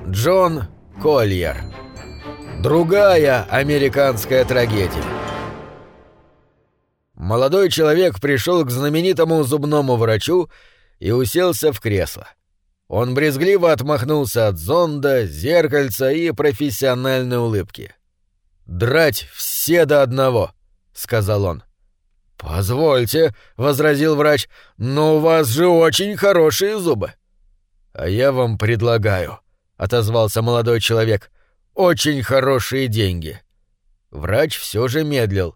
Джон Кольер. Другая американская трагедия. Молодой человек пришел к знаменитому зубному врачу и уселся в кресло. Он брезгливо отмахнулся от зонда, зеркальца и профессиональной улыбки. «Драть все до одного», — сказал он. «Позвольте», — возразил врач, — «но у вас же очень хорошие зубы». «А я вам предлагаю», — отозвался молодой человек, — «очень хорошие деньги». Врач все же медлил.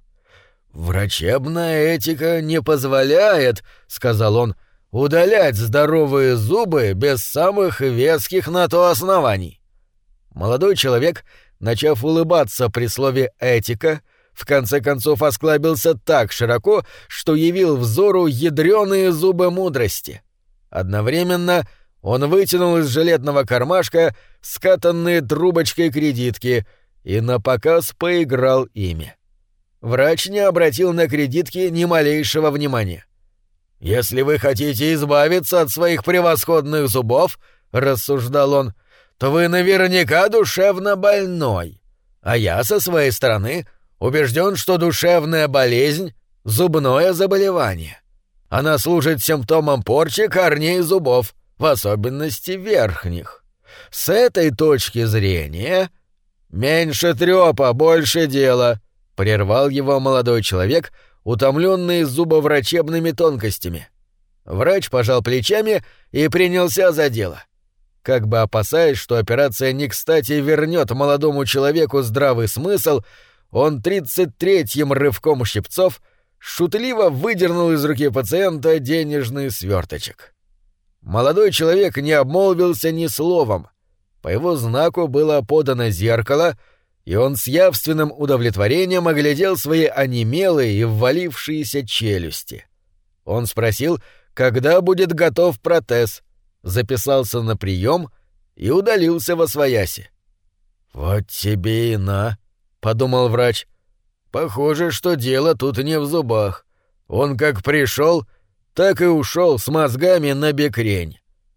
«Врачебная этика не позволяет», — сказал он, — «удалять здоровые зубы без самых веских на то оснований». Молодой человек, начав улыбаться при слове «этика», в конце концов осклабился так широко, что явил взору ядрёные зубы мудрости. Одновременно он вытянул из жилетного кармашка скатанные трубочкой кредитки и напоказ поиграл ими. Врач не обратил на кредитки ни малейшего внимания. «Если вы хотите избавиться от своих превосходных зубов, — рассуждал он, — то вы наверняка душевно больной. А я, со своей стороны, убежден, что душевная болезнь — зубное заболевание. Она служит симптомом порчи корней зубов, в особенности верхних. С этой точки зрения... «Меньше трёпа, больше дела», — прервал его молодой человек, утомленный зубоврачебными тонкостями. Врач пожал плечами и принялся за дело. Как бы опасаясь, что операция не кстати вернет молодому человеку здравый смысл, он 33-м рывком щипцов шутливо выдернул из руки пациента денежный сверточек. Молодой человек не обмолвился ни словом. По его знаку было подано зеркало, и он с явственным удовлетворением оглядел свои онемелые и ввалившиеся челюсти. Он спросил, когда будет готов протез, записался на прием и удалился восвояси. «Вот тебе и на», — подумал врач. «Похоже, что дело тут не в зубах. Он как пришел, так и ушел с мозгами на бекрень».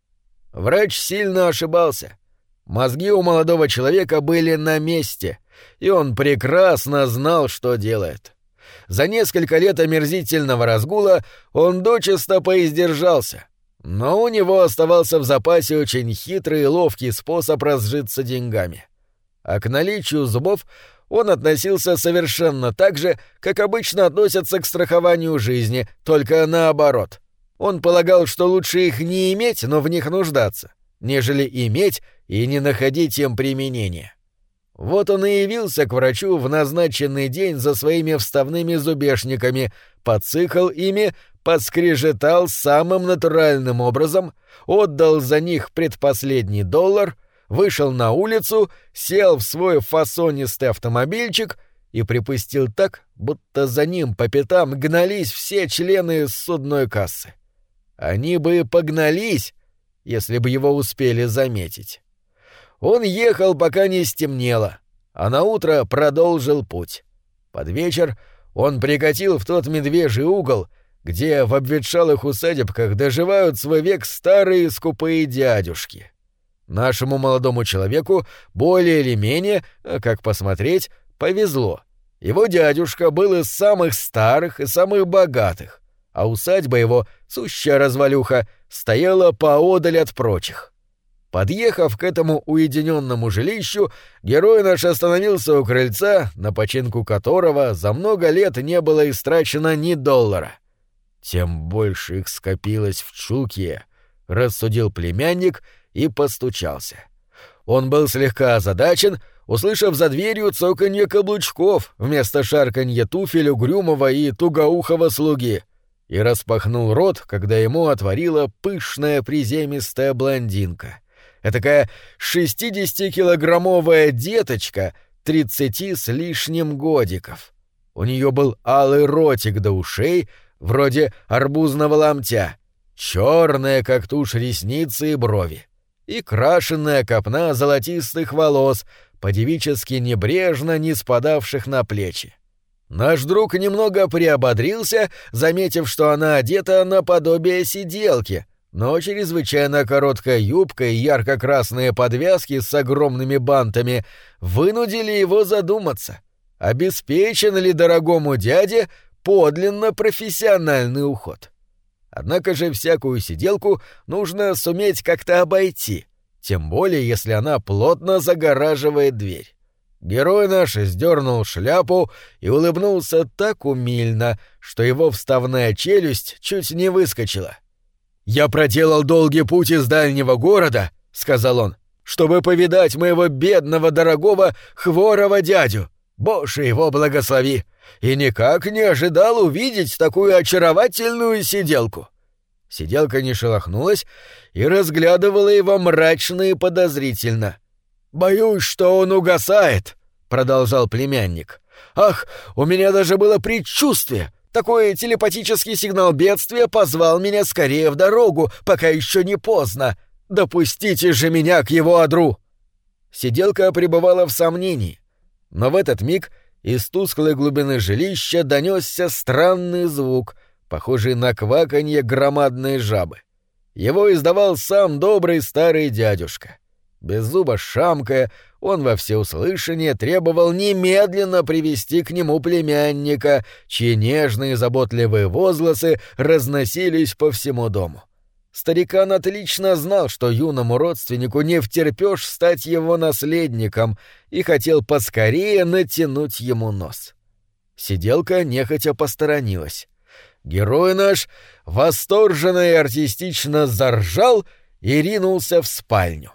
Врач сильно ошибался. Мозги у молодого человека были на месте, и он прекрасно знал, что делает. За несколько лет омерзительного разгула он дочисто поиздержался, но у него оставался в запасе очень хитрый и ловкий способ разжиться деньгами. А к наличию зубов он относился совершенно так же, как обычно относятся к страхованию жизни, только наоборот. Он полагал, что лучше их не иметь, но в них нуждаться, нежели иметь и не находить им применения. Вот он и явился к врачу в назначенный день за своими вставными зубешниками, подсыхал ими, подскрежетал самым натуральным образом, отдал за них предпоследний $1, вышел на улицу, сел в свой фасонистый автомобильчик и припустил так, будто за ним по пятам гнались все члены судной кассы. Они бы погнались, если бы его успели заметить. Он ехал, пока не стемнело, а наутро продолжил путь. Под вечер он прикатил в тот медвежий угол, где в обветшалых усадебках доживают свой век старые скупые дядюшки. Нашему молодому человеку более или менее, как посмотреть, повезло. Его дядюшка был из самых старых и самых богатых, а усадьба его, сущая развалюха, стояла поодаль от прочих. Подъехав к этому уединенному жилищу, герой наш остановился у крыльца, на починку которого за много лет не было истрачено ни $1. «Тем больше их скопилось в чулке», — рассудил племянник и постучался. Он был слегка озадачен, услышав за дверью цоканье каблучков вместо шарканья туфель угрюмого и тугоухого слуги, и распахнул рот, когда ему отворила пышная приземистая блондинка. Этакая 60-килограммовая деточка 30 с лишним годиков. У нее был алый ротик до ушей, вроде арбузного ломтя, черные, как тушь, ресницы и брови, и крашеная копна золотистых волос, по-девически небрежно не спадавших на плечи. Наш друг немного приободрился, заметив, что она одета наподобие сиделки, но чрезвычайно короткая юбка и ярко-красные подвязки с огромными бантами вынудили его задуматься, обеспечен ли дорогому дяде подлинно профессиональный уход. Однако же всякую сиделку нужно суметь как-то обойти, тем более если она плотно загораживает дверь. Герой наш сдернул шляпу и улыбнулся так умильно, что его вставная челюсть чуть не выскочила. «Я проделал долгий путь из дальнего города», — сказал он, — «чтобы повидать моего бедного, дорогого, хворого дядю. Боже его благослови! И никак не ожидал увидеть такую очаровательную сиделку». Сиделка не шелохнулась и разглядывала его мрачно и подозрительно. «Боюсь, что он угасает», — продолжал племянник. «Ах, у меня даже было предчувствие. Такой телепатический сигнал бедствия позвал меня скорее в дорогу, пока еще не поздно. Допустите же меня к его одру». Сиделка пребывала в сомнении, но в этот миг из тусклой глубины жилища донесся странный звук, похожий на кваканье громадной жабы. Его издавал сам добрый старый дядюшка. Без зуба шамкая, он во всеуслышание требовал немедленно привести к нему племянника, чьи нежные заботливые возгласы разносились по всему дому. Старикан отлично знал, что юному родственнику не втерпёшь стать его наследником, и хотел поскорее натянуть ему нос. Сиделка нехотя посторонилась. Герой наш восторженно и артистично заржал и ринулся в спальню.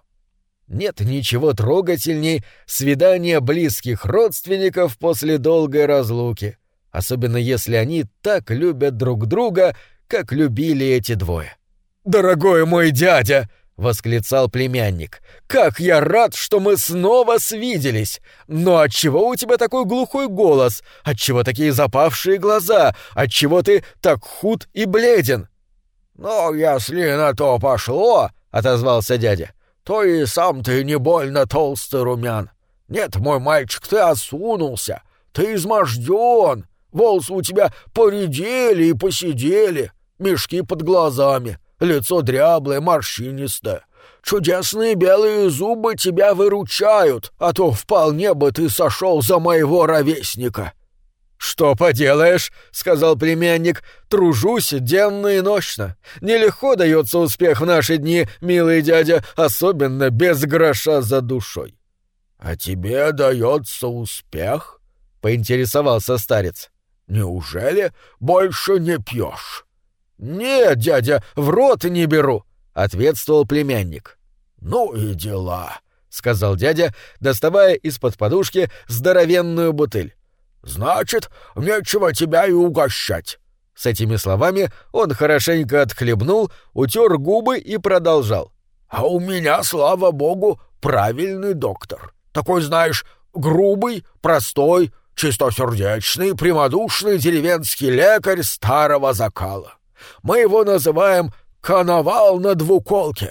Нет ничего трогательней свидания близких родственников после долгой разлуки, особенно если они так любят друг друга, как любили эти двое. «Дорогой мой дядя!» — восклицал племянник. «Как я рад, что мы снова свиделись! Но отчего у тебя такой глухой голос? Отчего такие запавшие глаза? Отчего ты так худ и бледен?» «Ну, если на то пошло, — отозвался дядя, — то и сам ты не больно толстый румян. Нет, мой мальчик, ты осунулся, ты измождён, волосы у тебя поредели и поседели, мешки под глазами, лицо дряблое, морщинистое. Чудесные белые зубы тебя выручают, а то вполне бы ты сошел за моего ровесника». «Что поделаешь, — сказал племянник, — тружусь денно и нощно. Нелегко дается успех в наши дни, милый дядя, особенно без гроша за душой». «А тебе дается успех?» — поинтересовался старец. «Неужели больше не пьешь?» «Нет, дядя, в рот не беру», — ответствовал племянник. «Ну и дела», — сказал дядя, доставая из-под подушки здоровенную бутыль. «Значит, нечего тебя и угощать». С этими словами он хорошенько отхлебнул, утер губы и продолжал. «А у меня, слава богу, правильный доктор. Такой, знаешь, грубый, простой, чистосердечный, прямодушный деревенский лекарь старого закала. Мы его называем «Коновал на двуколке».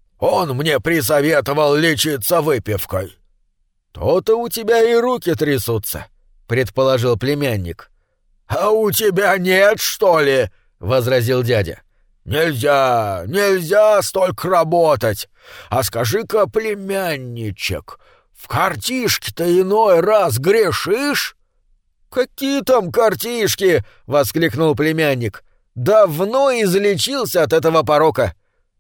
Он мне присоветовал лечиться выпивкой». «То-то у тебя и руки трясутся», — предположил племянник. «А у тебя нет, что ли?» — возразил дядя. «Нельзя столько работать. А скажи-ка, племянничек, в картишке-то иной раз грешишь?» «Какие там картишки?» — воскликнул племянник. «Давно излечился от этого порока».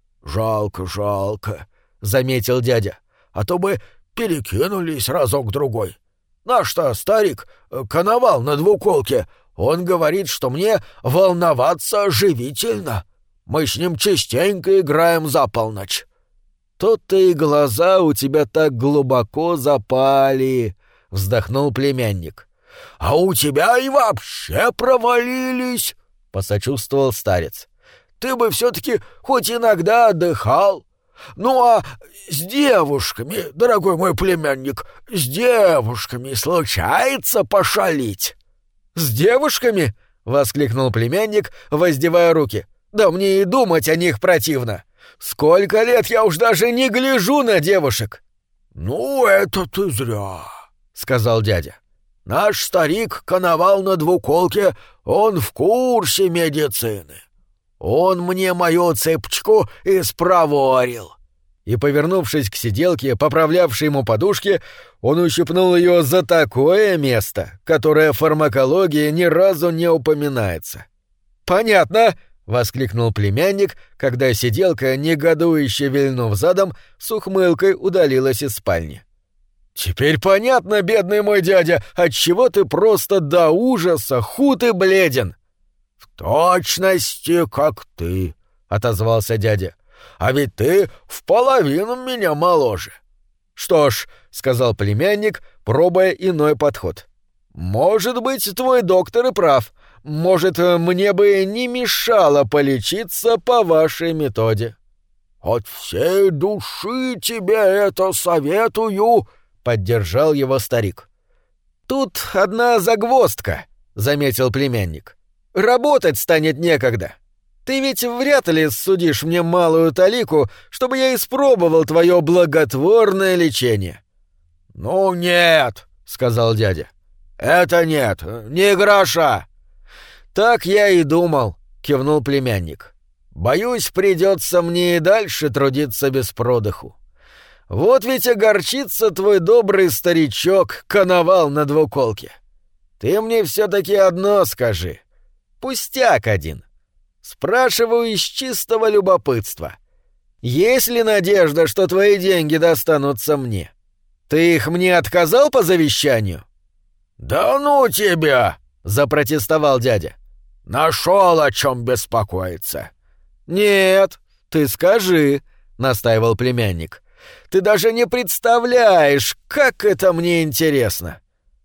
«Жалко», — заметил дядя, — «а то бы перекинулись разок-другой. Наш-то старик, коновал на двуколке, он говорит, что мне волноваться живительно. Мы с ним частенько играем за полночь». «То-то и глаза у тебя так глубоко запали», — вздохнул племянник. «А у тебя и вообще провалились», — посочувствовал старец. «Ты бы все-таки хоть иногда отдыхал. Ну а с девушками, дорогой мой племянник, с девушками случается пошалить?» «С девушками?» — воскликнул племянник, воздевая руки. «Да мне и думать о них противно. Сколько лет я уж даже не гляжу на девушек!» «Ну, это ты зря», — сказал дядя. «Наш старик коновал на двуколке, он в курсе медицины. Он мне мою цепочку испроворил». И, повернувшись к сиделке, поправлявшей ему подушки, он ущипнул ее за такое место, которое в фармакологии ни разу не упоминается. «Понятно!» — воскликнул племянник, когда сиделка, негодующе вильнув задом, с ухмылкой удалилась из спальни. «Теперь понятно, бедный мой дядя, отчего ты просто до ужаса худ и бледен!» «В точности, как ты!» — отозвался дядя. «А ведь ты в половину меня моложе». «Что ж», — сказал племянник, пробуя иной подход. «Может быть, твой доктор и прав. Может, мне бы не мешало полечиться по вашей методе». «От всей души тебе это советую», — поддержал его старик. «Тут одна загвоздка», — заметил племянник. «Работать станет некогда. Ты ведь вряд ли судишь мне малую талику, чтобы я испробовал твое благотворное лечение». «Ну нет», — сказал дядя. «Это нет, ни гроша». «Так я и думал», — кивнул племянник. «Боюсь, придется мне и дальше трудиться без продыху. Вот ведь огорчится твой добрый старичок, коновал на двуколке. Ты мне все-таки одно скажи. Пустяк один. Спрашиваю из чистого любопытства. Есть ли надежда, что твои деньги достанутся мне? Ты их мне отказал по завещанию?» «Да ну тебя!» — запротестовал дядя. «Нашел о чем беспокоиться». «Нет, ты скажи», — настаивал племянник. «Ты даже не представляешь, как это мне интересно».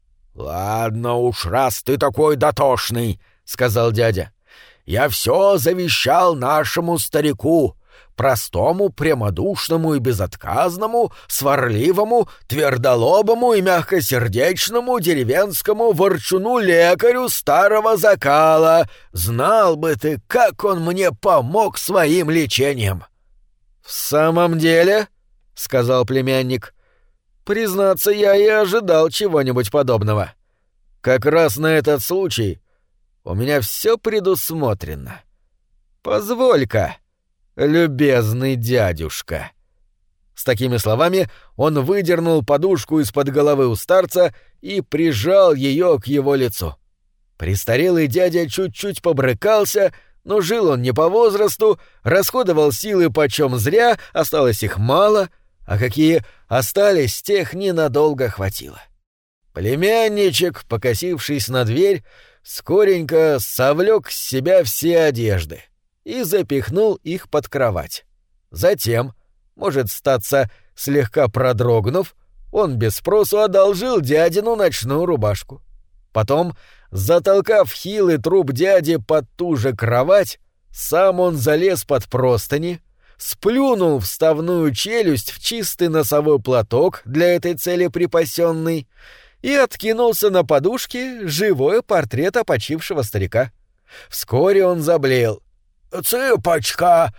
«Ладно уж, раз ты такой дотошный», — сказал дядя. «Я все завещал нашему старику, простому, прямодушному и безотказному, сварливому, твердолобому и мягкосердечному деревенскому ворчуну-лекарю старого закала. Знал бы ты, как он мне помог своим лечением». «В самом деле?» — сказал племянник. «Признаться, я и ожидал чего-нибудь подобного. Как раз на этот случай у меня все предусмотрено. Позволь-ка, любезный дядюшка». С такими словами он выдернул подушку из-под головы у старца и прижал ее к его лицу. Престарелый дядя чуть-чуть побрыкался, но жил он не по возрасту, расходовал силы почем зря, осталось их мало, а какие остались, тех ненадолго хватило. Племянничек, покосившись на дверь, скоренько совлек с себя все одежды и запихнул их под кровать. Затем, может статься, слегка продрогнув, он без спросу одолжил дядину ночную рубашку. Потом, затолкав хилый труп дяди под ту же кровать, сам он залез под простыни, сплюнул вставную челюсть в чистый носовой платок, для этой цели припасенный, и откинулся на подушке живой портрет опочившего старика. Вскоре он заблеял. «Цыпочка!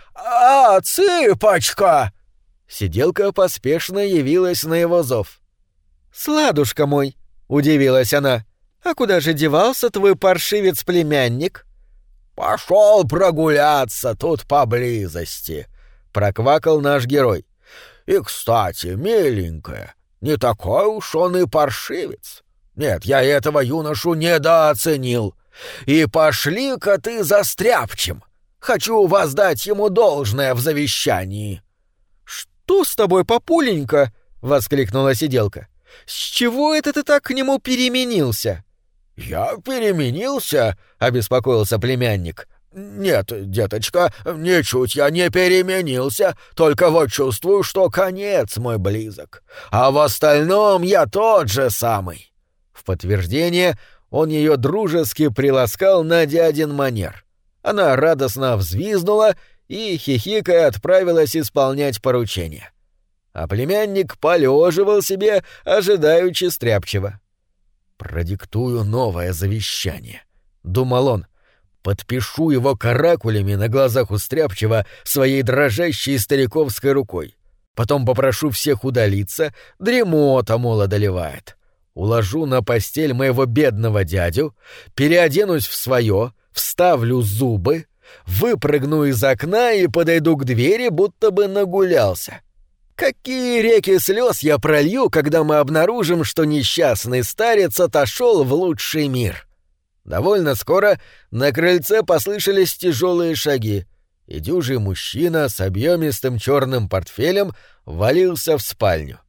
Цыпочка!» Сиделка поспешно явилась на его зов. «Сладушка мой!» — удивилась она. «А куда же девался твой паршивец-племянник?» «Пошел прогуляться тут поблизости», — проквакал наш герой. «И, кстати, миленькая, не такой уж он и паршивец. Нет, я этого юношу недооценил. И пошли-ка ты за стряпчем. Хочу воздать ему должное в завещании». «Что с тобой, папуленька?» — воскликнула сиделка. «С чего это ты так к нему переменился?» «Я переменился?» — обеспокоился племянник. «Нет, деточка, ничуть я не переменился, только вот чувствую, что конец мой близок. А в остальном я тот же самый». В подтверждение он ее дружески приласкал на дядин манер. Она радостно взвизгнула и, хихикая, отправилась исполнять поручение. А племянник полеживал себе, ожидаючи стряпчего. «Продиктую новое завещание», — думал он. «Подпишу его каракулями на глазах у стряпчего своей дрожащей стариковской рукой. Потом попрошу всех удалиться, дремота, мол, одолевает. Уложу на постель моего бедного дядю, переоденусь в свое, вставлю зубы, выпрыгну из окна и подойду к двери, будто бы нагулялся. Какие реки слез я пролью, когда мы обнаружим, что несчастный старец отошел в лучший мир. Довольно скоро на крыльце послышались тяжелые шаги, и дюжий мужчина с объемистым черным портфелем валился в спальню.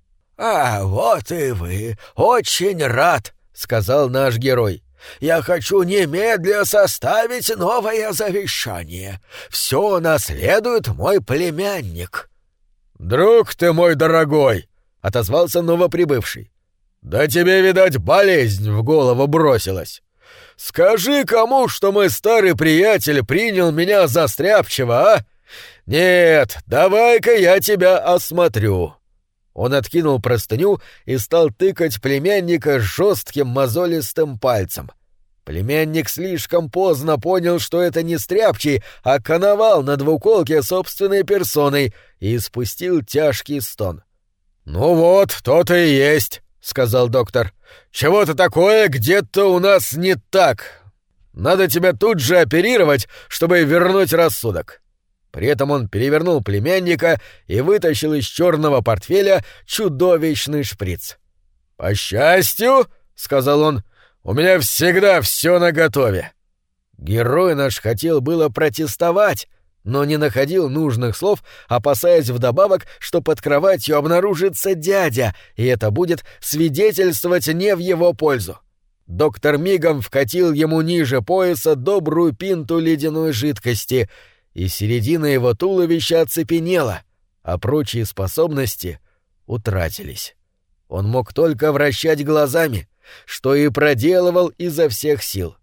«А, вот и вы! Очень рад!» — сказал наш герой. «Я хочу немедля составить новое завещание. Все наследует мой племянник». «Друг ты мой дорогой!» — отозвался новоприбывший. «Да тебе, видать, болезнь в голову бросилась. Скажи кому, что мой старый приятель принял меня за стряпчего, а? Нет, давай-ка я тебя осмотрю». Он откинул простыню и стал тыкать племянника жестким мозолистым пальцем. Племянник слишком поздно понял, что это не стряпчий, а коновал на двуколке собственной персоной, и испустил тяжкий стон. «Ну вот, то-то и есть», — сказал доктор. «Чего-то такое где-то у нас не так. Надо тебя тут же оперировать, чтобы вернуть рассудок». При этом он перевернул племянника и вытащил из черного портфеля чудовищный шприц. «По счастью, — сказал он, — у меня всегда все наготове». Герой наш хотел было протестовать, но не находил нужных слов, опасаясь вдобавок, что под кроватью обнаружится дядя, и это будет свидетельствовать не в его пользу. Доктор мигом вкатил ему ниже пояса добрую пинту ледяной жидкости, и середина его туловища оцепенела, а прочие способности утратились. Он мог только вращать глазами, что и проделывал изо всех сил.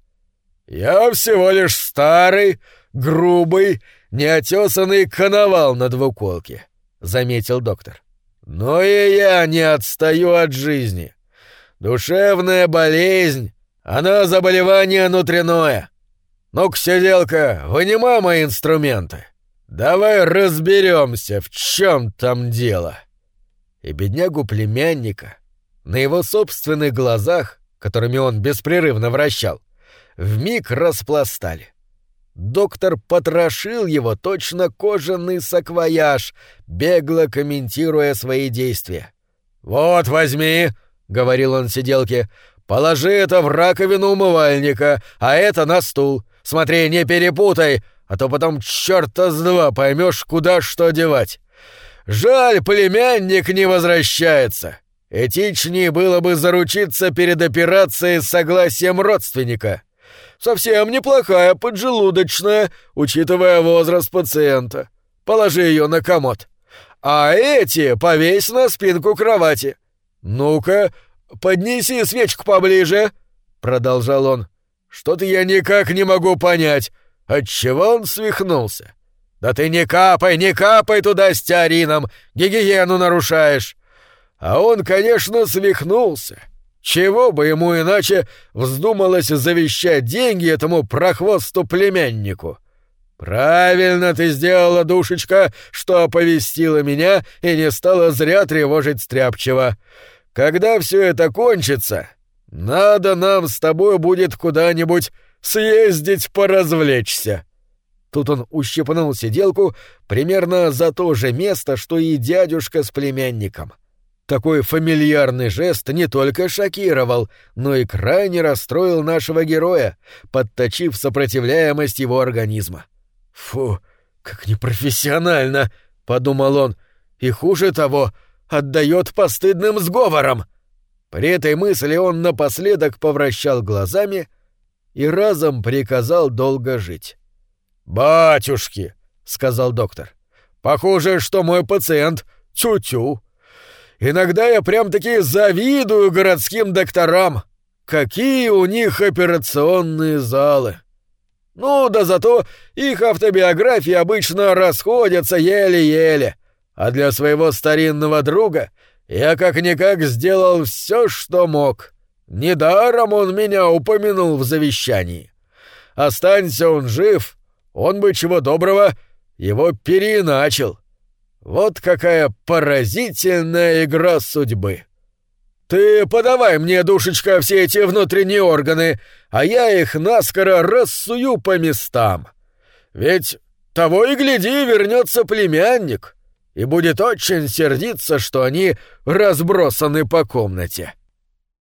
«Я всего лишь старый, грубый, неотесанный коновал на двуколке», — заметил доктор. «Но и я не отстаю от жизни. Душевная болезнь, она заболевание внутреннее. Ну-ка, сиделка, вынимай мои инструменты. Давай разберемся, в чем там дело». И беднягу племянника на его собственных глазах, которыми он беспрерывно вращал, вмиг распластали. Доктор потрошил его точно кожаный саквояж, бегло комментируя свои действия. «Вот возьми», — говорил он сиделке, — «положи это в раковину умывальника, а это на стул. Смотри, не перепутай, а то потом чёрта с два поймешь, куда что девать. Жаль, племянник не возвращается. Этичнее было бы заручиться перед операцией с согласием родственника. Совсем неплохая поджелудочная, учитывая возраст пациента. Положи ее на комод. А эти повесь на спинку кровати. Ну-ка, поднеси свечку поближе», — продолжал он. «Что-то я никак не могу понять, отчего он свихнулся. Да ты не капай туда стеарином, гигиену нарушаешь». А он, конечно, свихнулся. Чего бы ему иначе вздумалось завещать деньги этому прохвосту-племяннику? Правильно ты сделала, душечка, что оповестила меня и не стала зря тревожить стряпчего. Когда все это кончится, надо нам с тобой будет куда-нибудь съездить поразвлечься». Тут он ущипнул сиделку примерно за то же место, что и дядюшка с племянником. Такой фамильярный жест не только шокировал, но и крайне расстроил нашего героя, подточив сопротивляемость его организма. «Фу, как непрофессионально!» — подумал он. «И хуже того, отдает постыдным сговорам!» При этой мысли он напоследок повращал глазами и разом приказал долго жить. «Батюшки!» — сказал доктор. «Похоже, что мой пациент тю-тю. Иногда я прям-таки завидую городским докторам. Какие у них операционные залы! Ну, да зато их автобиографии обычно расходятся еле-еле. А для своего старинного друга я как-никак сделал все, что мог. Недаром он меня упомянул в завещании. Останься он жив, он бы, чего доброго, его переиначил. Вот какая поразительная игра судьбы. Ты подавай мне, душечка, все эти внутренние органы, а я их наскоро рассую по местам. Ведь того и гляди, вернется племянник и будет очень сердиться, что они разбросаны по комнате.